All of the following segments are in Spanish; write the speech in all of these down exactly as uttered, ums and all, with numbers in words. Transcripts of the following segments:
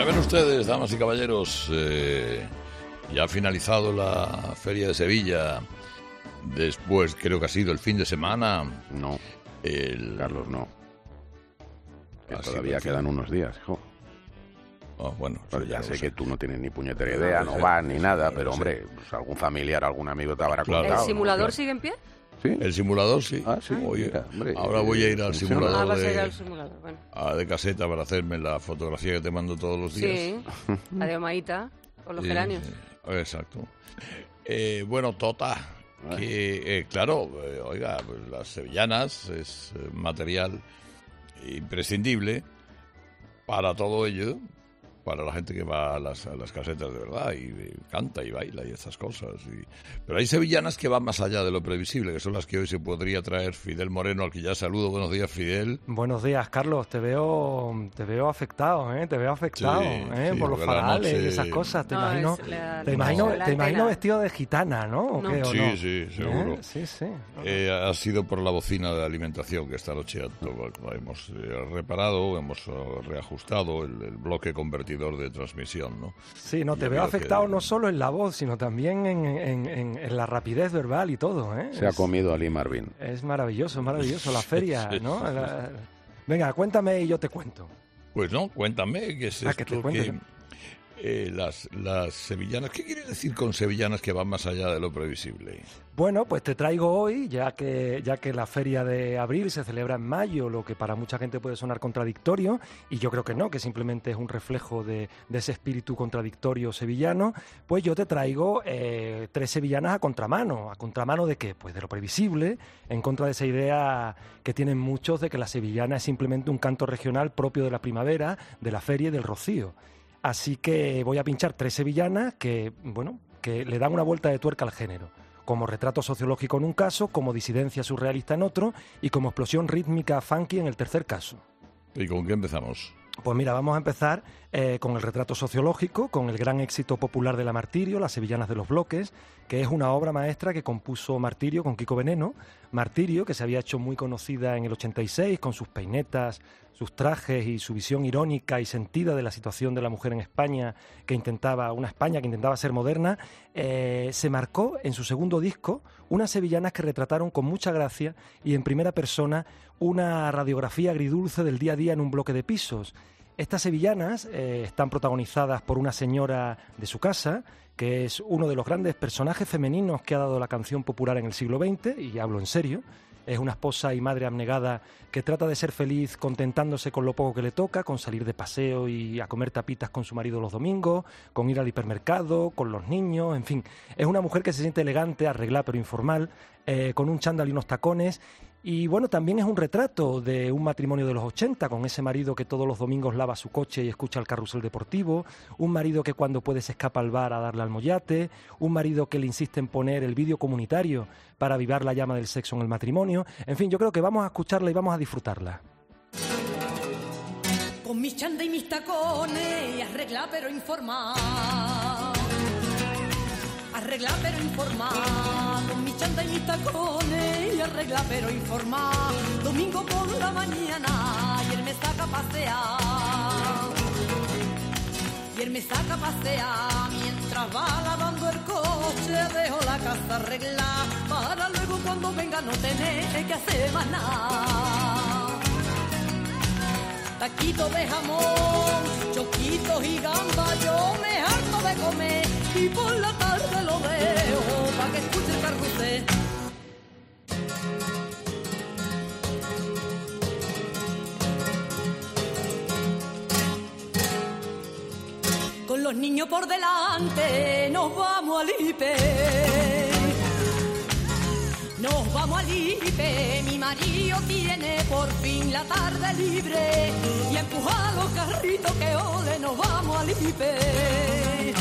Ya ven ustedes, damas y caballeros, eh, ya ha finalizado la Feria de Sevilla. Después, creo que ha sido el fin de semana. No, el... Carlos, no. Que Ha todavía sido el quedan unos días, hijo. Oh, bueno, Pero sí, ya lo sé sé. que tú no tienes ni puñetera idea, no vas ni nada, pero hombre, pues algún familiar, algún amigo te habrá Claro. contado. ¿El simulador ¿no? sigue en pie? ¿Sí? El simulador, sí. Ah, sí, Oye, mira, hombre, ahora eh, voy a ir al funciona. simulador Ah, vas a ir de, al simulador, bueno. a de caseta para hacerme la fotografía que te mando todos los días. Sí, la de Omaita, con los Sí, geranios. sí, exacto. Eh, bueno, Tota, que eh, claro, eh, oiga, pues las sevillanas es eh, material imprescindible para todo ello, para la gente que va a las, a las casetas de verdad y, y canta y baila y esas cosas. Y... Pero hay sevillanas que van más allá de lo previsible, que son las que hoy se podría traer Fidel Moreno, al que ya saludo. Buenos días, Fidel. Buenos días, Carlos. Te veo, te veo afectado, ¿eh? Te veo afectado, Sí, ¿eh? sí, Por los porque la farales noche- y esas cosas. Te No, imagino, es la- te imagino, la te imagino antena. vestido de gitana, ¿no? ¿O No. qué, o Sí, no? sí, seguro. ¿Eh? Sí, sí. Eh, ha sido por la bocina de alimentación que esta noche ha- hemos eh, reparado, hemos eh, reajustado el, el bloque convertidor de transmisión, ¿no? Sí, no, Y te ha veo habido que- afectado no solo en la voz, sino también en, en, en, en la rapidez verbal y todo, ¿eh? Se ha Es- comido a Lee Marvin. Es maravilloso, maravilloso la feria, Sí, ¿no? sí, La- Venga, cuéntame y yo te cuento. Pues no, cuéntame, ¿qué es Ah, que te esto cuente. que eh, las, las sevillanas, ¿qué quiere decir con sevillanas que van más allá de lo previsible? Bueno, pues te traigo hoy, ya que, ya que la feria de abril se celebra en mayo, lo que para mucha gente puede sonar contradictorio, y yo creo que no, que simplemente es un reflejo de, de ese espíritu contradictorio sevillano, pues yo te traigo eh, tres sevillanas a contramano. ¿A contramano de qué? Pues de lo previsible, en contra de esa idea que tienen muchos de que la sevillana es simplemente un canto regional propio de la primavera, de la feria y del rocío. Así que voy a pinchar tres sevillanas que, bueno, que le dan una vuelta de tuerca al género, como retrato sociológico en un caso, como disidencia surrealista en otro y como explosión rítmica funky en el tercer caso. ¿Y con qué empezamos? Pues mira, vamos a empezar eh, con el retrato sociológico, con el gran éxito popular de la Martirio, Las Sevillanas de los Bloques, que es una obra maestra que compuso Martirio con Kiko Veneno. Martirio, que se había hecho muy conocida en el ochenta y seis con sus peinetas, sus trajes y su visión irónica y sentida de la situación de la mujer en España, que intentaba, una España que intentaba ser moderna, eh, se marcó en su segundo disco unas sevillanas que retrataron con mucha gracia y en primera persona una radiografía agridulce del día a día en un bloque de pisos. Estas sevillanas eh, están protagonizadas por una señora de su casa, que es uno de los grandes personajes femeninos que ha dado la canción popular en el siglo veinte, y hablo en serio. Es una esposa y madre abnegada que trata de ser feliz contentándose con lo poco que le toca, con salir de paseo y a comer tapitas con su marido los domingos, con ir al hipermercado, con los niños, en fin. Es una mujer que se siente elegante, arreglada pero informal, eh, con un chándal y unos tacones. Y bueno, también es un retrato de un matrimonio de los ochenta, con ese marido que todos los domingos lava su coche y escucha el carrusel deportivo, un marido que cuando puede se escapa al bar a darle al mollate, un marido que le insiste en poner el vídeo comunitario para avivar la llama del sexo en el matrimonio. En fin, yo creo que vamos a escucharla y vamos a disfrutarla. Con mis chanda y mis tacones, arregla pero informa. Arregla pero informa. Con mis chanda y mis tacones, arregla pero informa. Domingo por la mañana y él me saca a pasear. Y él me saca a pasear mientras va lavando el coche. Dejo la casa arreglada para luego cuando venga no tener que hacer más nada. Taquitos de jamón, choquitos y gamba, yo me harto de comer y por la tarde lo dejo para que escuche el carrusel. Con los niños por delante nos vamos al hiper. Nos vamos al hiper, mi marido tiene por fin la tarde libre y a empujar los carritos que ole, nos vamos al hiper.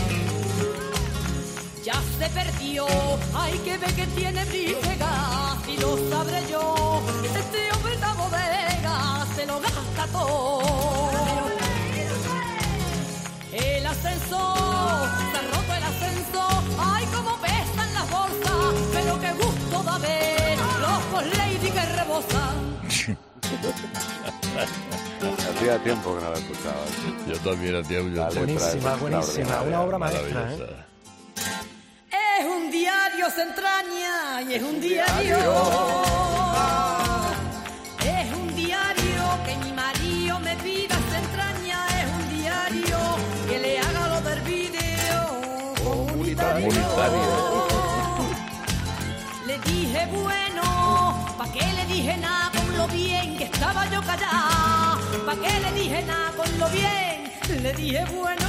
Ya se perdió, hay que ver que tiene briega, si lo sabré yo, este hombre en la bodega se lo gasta todo. El ascensor, se ha roto el ascensor, ay como pesan las bolsas, pero qué gusto da ver los post lady que rebosan. hacía tiempo que no la escuchaba. Yo también hacía mucho tiempo. Buenísima, buenísima, una obra maestra, ¿eh? Es un diario, se entraña y es un diario. Es un diario que mi marido me pida, se entraña. Es un diario que le haga lo del video comunitario. Le dije bueno, ¿pa' qué le dije nada con lo bien que estaba yo callada? ¿Pa' qué le dije nada con lo bien? Le dije bueno.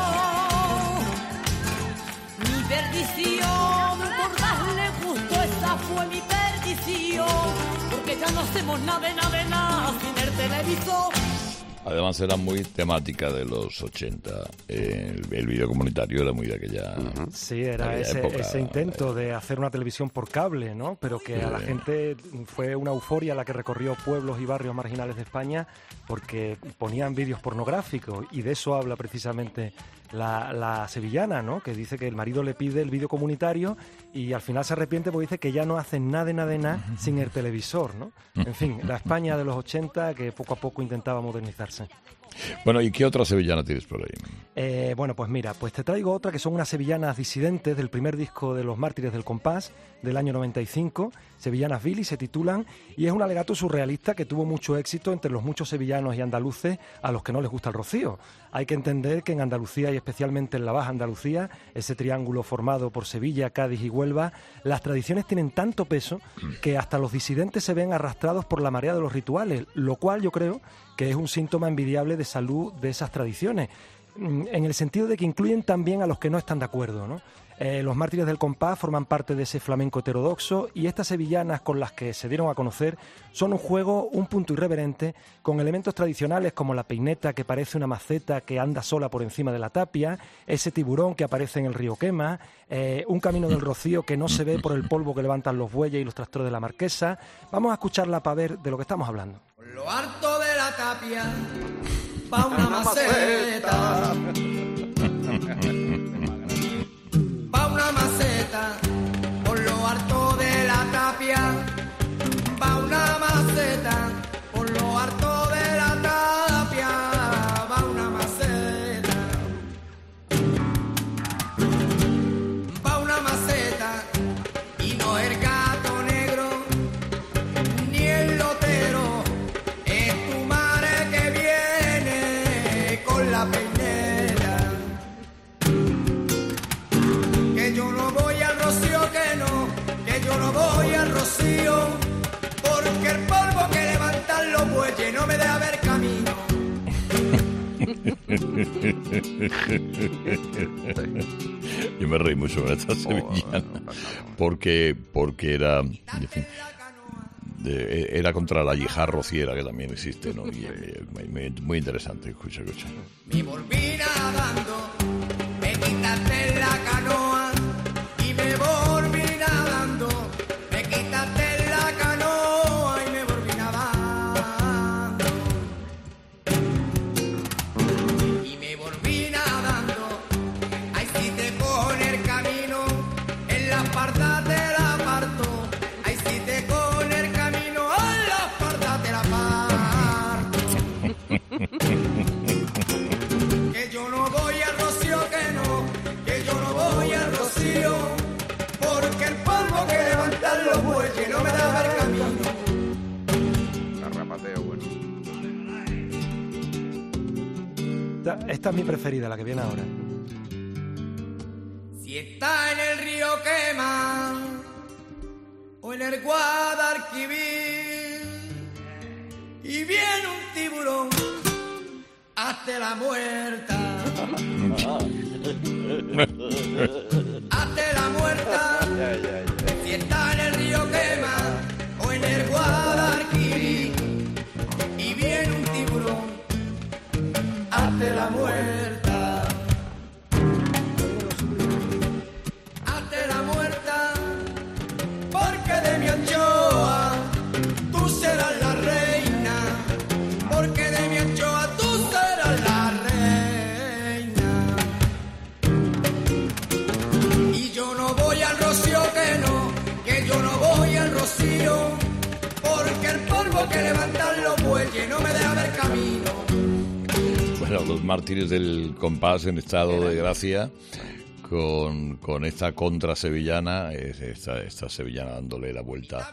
Mi perdición, por darle gusto, esa fue mi perdición. Porque ya no hacemos nada de nada de nada sin el televisor. Además era muy temática de los ochenta. El, el vídeo comunitario era muy de aquella. Uh-huh. Sí, era ese, época, ese intento de hacer una televisión por cable, ¿no? Pero que sí. A la gente fue una euforia la que recorrió pueblos y barrios marginales de España porque ponían vídeos pornográficos y de eso habla precisamente la, la sevillana, ¿no? Que dice que el marido le pide el vídeo comunitario y al final se arrepiente porque dice que ya no hacen nada de nada de nada sin el televisor, ¿no? En fin, la España de los ochenta que poco a poco intentaba modernizarse. Bueno, ¿y qué otra sevillana tienes por ahí? Eh, bueno, pues mira, pues te traigo otra que son unas sevillanas disidentes del primer disco de Los Mártires del Compás del año noventa y cinco, Sevillanas Billy se titulan, y es un alegato surrealista que tuvo mucho éxito entre los muchos sevillanos y andaluces a los que no les gusta el rocío. Hay que entender que en Andalucía y especialmente en la Baja Andalucía, ese triángulo formado por Sevilla, Cádiz y Huelva, las tradiciones tienen tanto peso que hasta los disidentes se ven arrastrados por la marea de los rituales, lo cual yo creo que es un síntoma envidiable de salud de esas tradiciones, en el sentido de que incluyen también a los que no están de acuerdo, ¿no? Eh, los Mártires del Compás forman parte de ese flamenco heterodoxo y estas sevillanas con las que se dieron a conocer son un juego un punto irreverente con elementos tradicionales como la peineta que parece una maceta que anda sola por encima de la tapia, ese tiburón que aparece en el río Quema, eh, un camino del rocío que no se ve por el polvo que levantan los bueyes y los tractores de la Marquesa. Vamos a escucharla para ver de lo que estamos hablando. Por lo harto de la tapia va una maceta. Va una maceta, por lo harto de la tapia. Va una maceta, por lo harto de la tapia. Va una maceta. Va una maceta, y no el gato negro, ni el lotero. Es tu madre que viene con la peineta. Que no, que yo no voy al rocío, porque el polvo que levantan los bueyes no me deja ver camino. Yo me reí mucho con esta sevillana, porque, porque era, en fin, de, era contra la yihad rociera que también existe, ¿no? Y, muy, muy, muy interesante, escucha, escucha. Me volví nadando, me quitaste la canoa. Me volví nadando, me quitaste la canoa y me volví nadando. Y me volví nadando, ahí sí te cojo en el camino, en la parda te la parto. Ahí sí te cojo en el camino, en la parda te la parto. Que yo no voy al rocío, que no, que yo no voy al rocío. Porque el polvo que levantan los bueyes no me da el camino. Carrapateo, bueno. Esta, esta es mi preferida, la que viene ahora. Si está en el río Quema o en el Guadalquivir y viene un tiburón, hazte la muerta. Hazte la muerta. Ya, ya, ya. Si está en el río Quema o en el Guadalquivir y viene un tiburón, hazte la muerta. Hazte la muerta, porque de mi anchoa tú serás la reina, porque de mi anchoa tú serás la reina. Que no, que yo no voy al rocío, porque el polvo que levantan los bueyes no me deja ver camino. bueno, los mártires del compás en estado de gracia con, con esta contra sevillana, esta, esta sevillana dándole la vuelta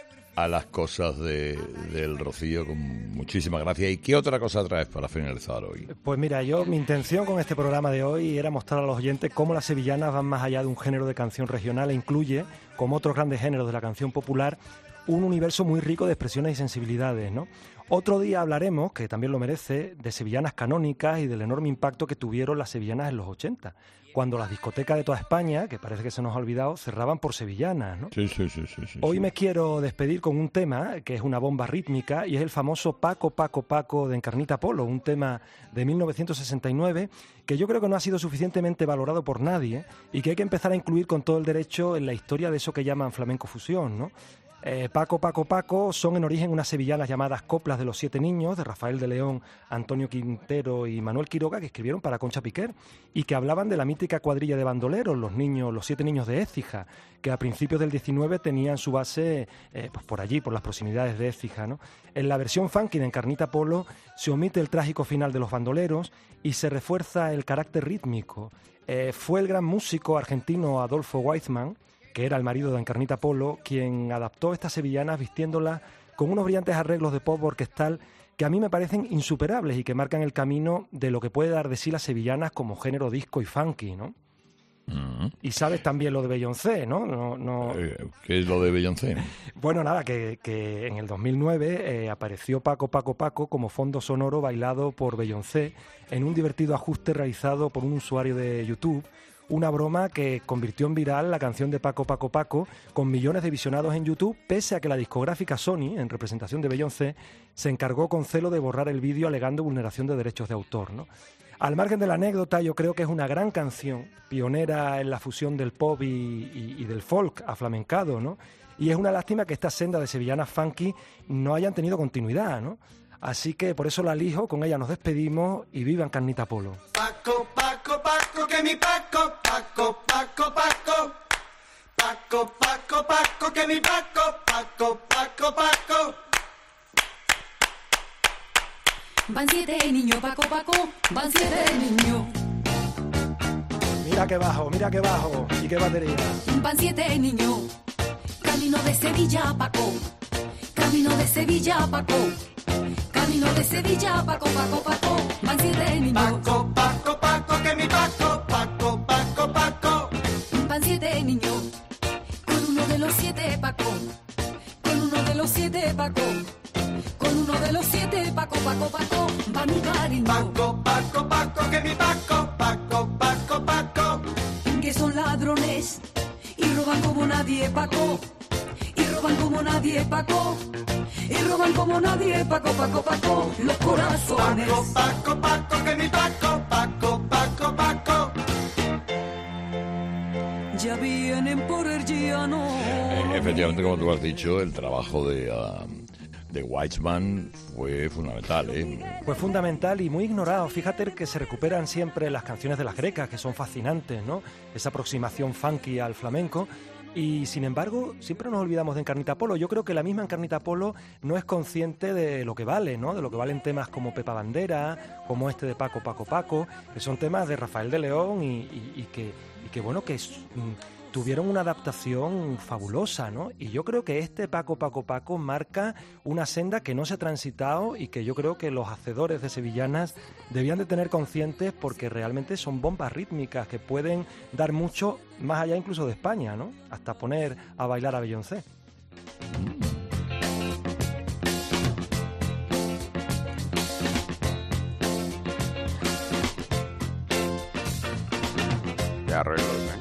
a las cosas de, del Rocío con muchísima gracia. ¿Y qué otra cosa traes para finalizar hoy? Pues mira, yo mi intención con este programa de hoy era mostrar a los oyentes cómo las sevillanas van más allá de un género de canción regional e incluye, como otros grandes géneros de la canción popular, un universo muy rico de expresiones y sensibilidades, ¿no? Otro día hablaremos, que también lo merece, de sevillanas canónicas y del enorme impacto que tuvieron las sevillanas en los ochenta, cuando las discotecas de toda España, que parece que se nos ha olvidado, cerraban por sevillanas, ¿no? Sí, sí, sí, sí, sí. Hoy sí. me quiero despedir con un tema que es una bomba rítmica y es el famoso Paco, Paco, Paco de Encarnita Polo, un tema de mil novecientos sesenta y nueve que yo creo que no ha sido suficientemente valorado por nadie y que hay que empezar a incluir con todo el derecho en la historia de eso que llaman flamenco fusión, ¿no? Eh, Paco, Paco, Paco son en origen unas sevillanas llamadas Coplas de los Siete Niños, de Rafael de León, Antonio Quintero y Manuel Quiroga, que escribieron para Concha Piquer, y que hablaban de la mítica cuadrilla de bandoleros, los niños, los Siete Niños de Écija, que a principios del diecinueve tenían su base eh, pues por allí, por las proximidades de Écija, ¿no? En la versión funky de Encarnita Polo se omite el trágico final de los bandoleros y se refuerza el carácter rítmico. Eh, fue el gran músico argentino Adolfo Weizmann, que era el marido de Encarnita Polo, quien adaptó estas sevillanas vistiéndolas con unos brillantes arreglos de pop orquestal que a mí me parecen insuperables y que marcan el camino de lo que puede dar de sí las sevillanas como género disco y funky, ¿no? Uh-huh. Y sabes también lo de Beyoncé, ¿no? no, no... ¿Qué es lo de Beyoncé? Bueno, nada, que, que en el dos mil nueve eh, apareció Paco, Paco, Paco como fondo sonoro bailado por Beyoncé en un divertido ajuste realizado por un usuario de YouTube. Una broma que convirtió en viral la canción de Paco, Paco, Paco, con millones de visionados en YouTube, pese a que la discográfica Sony, en representación de Beyoncé, se encargó con celo de borrar el vídeo alegando vulneración de derechos de autor, ¿no? Al margen de la anécdota, yo creo que es una gran canción, pionera en la fusión del pop y, y, y del folk aflamencado, ¿no? Y es una lástima que esta senda de sevillanas funky no hayan tenido continuidad, ¿no? Así que por eso la elijo, con ella nos despedimos y viva Encarnita Polo. Paco, Paco, Paco, que mi Paco, Paco, Paco, Paco. Paco, Paco, Paco, que mi Paco, Paco, Paco, Paco. Van siete niños, Paco, Paco, van siete niños. Mira que bajo, mira que bajo, y qué batería. Van siete niños, camino de Sevilla, Paco. Camino de Sevilla, Paco. Camino de Sevilla, Paco, Paco, Paco, van siete niños. Paco, Paco, Paco, que mi Paco, Paco, Paco, Paco. Van siete niños, con uno de los siete, Paco. Con uno de los siete, Paco. Con uno de los siete, Paco, Paco, Paco, va mi cariño. Paco, Paco, Paco, que mi Paco, Paco, Paco, Paco. Que son ladrones y roban como nadie, Paco. Y roban como nadie, Paco. Y roban como nadie, Paco, Paco, Paco, los corazones. Paco, Paco, Paco, que mi Paco, Paco, Paco, Paco. Ya vienen por el llano. Eh, efectivamente, como tú has dicho, el trabajo de, uh, de Weizmann fue fundamental, ¿eh? Fue fundamental y muy ignorado. Fíjate que se recuperan siempre las canciones de las grecas, que son fascinantes, ¿no? Esa aproximación funky al flamenco. Y sin embargo, siempre nos olvidamos de Encarnita Polo. Yo creo que la misma Encarnita Polo no es consciente de lo que vale, ¿no? De lo que valen temas como Pepa Bandera, como este de Paco, Paco, Paco, que son temas de Rafael de León y, y, y, que, y que, bueno, que es, mm, tuvieron una adaptación fabulosa, ¿no? Y yo creo que este Paco, Paco, Paco marca una senda que no se ha transitado y que yo creo que los hacedores de sevillanas debían de tener conscientes porque realmente son bombas rítmicas que pueden dar mucho más allá incluso de España, ¿no? Hasta poner a bailar a Beyoncé. De arreglos, ¿eh?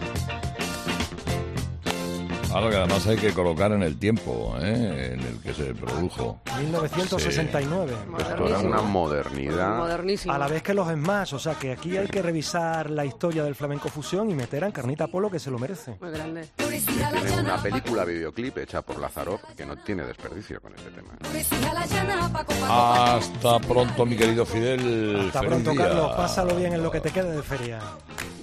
Algo que además hay que colocar en el tiempo, ¿eh? En el que se produjo. mil novecientos sesenta y nueve. Sí. Esto era una modernidad. Modernísimo. A la vez que los Smash, o sea que aquí hay que revisar la historia del flamenco fusión y meter a Encarnita Polo, que se lo merece. Muy grande. Tiene una película videoclip hecha por Lazarov que no tiene desperdicio con este tema. Hasta pronto, mi querido Fidel. Hasta Feliz pronto, día. Carlos. Pásalo bien en lo que te quede de feria.